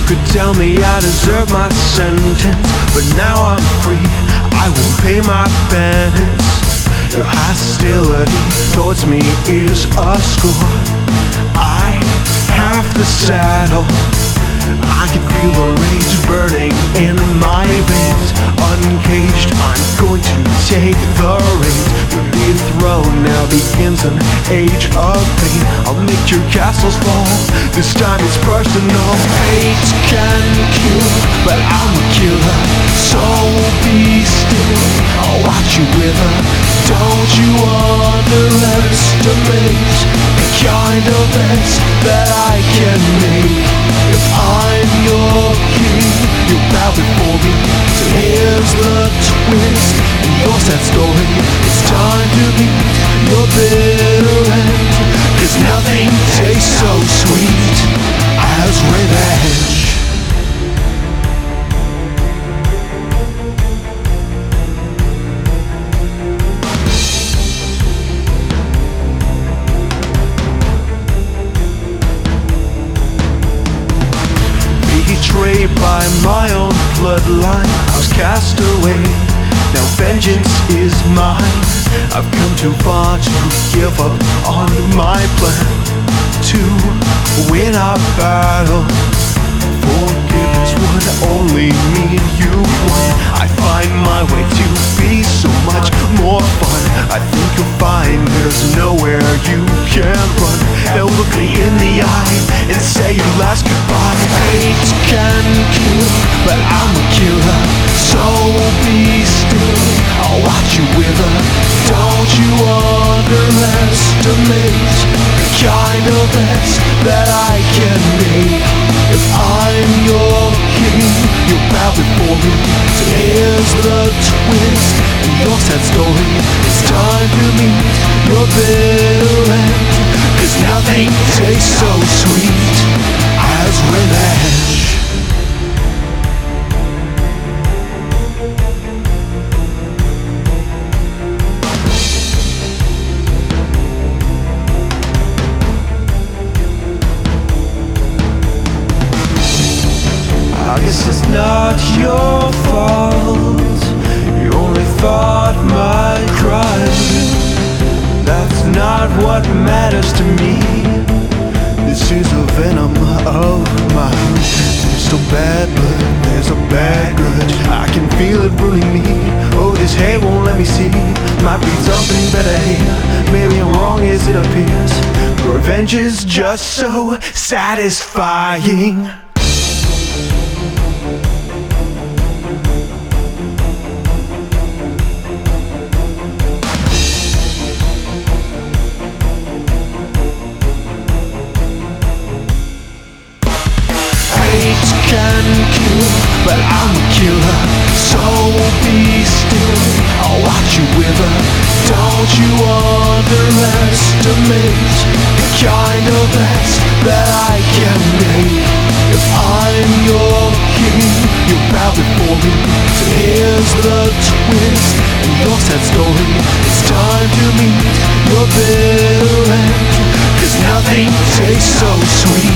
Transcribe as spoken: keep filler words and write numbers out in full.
could tell me I deserve my sentence, but now I'm free, I will pay my penance. Your hostility towards me is a score I have to settle. I can feel the rage burning in my veins. Uncaged, I'm going to take the reins. Your dethrone now begins an age of pain. I'll make your castles fall, this time it's personal. Hate can kill, but I'm a killer, so be still, I'll watch you wither. Don't you underestimate the kind of mess that I can make. If I'm your king, you bow before me. So here's the twist in your sad story. It's time to meet your bitter end, 'cause nothing tastes so sweet as revenge. Betrayed by my own bloodline, I was cast away. Now vengeance is mine. I've come too far to give up on my plan to win our battle. Forgiveness would only mean you won. I find my way to be so much more fun. I think you'll find there's nowhere you can run. Now look me in the eye and say your last goodbye. Hate can kill, but I'm a killer, so be still, I'll watch you wither. Don't you underestimate the kind of mess that I can make. If I'm your king, you bow before me. So here's the twist in your sad story. It's time to meet your bitter end, 'cause nothing tastes so sweet as revenge. I guess it's not your fault. You only thought my crime. That's not what matters to me. This is a venom of mine. There's no bad blood, there's a bad grudge. I can feel it ruling me. Oh, this hate won't let me see. Might be something better here. Maybe I'm wrong as it appears. Revenge is just so satisfying. Can kill, but I'm a killer, so be still, I'll watch you wither. Don't you underestimate the kind of mess that I can make. If I'm your king, you bow before me. So here's the twist in your sad story. It's time to meet your bitter end, 'cause nothing tastes so sweet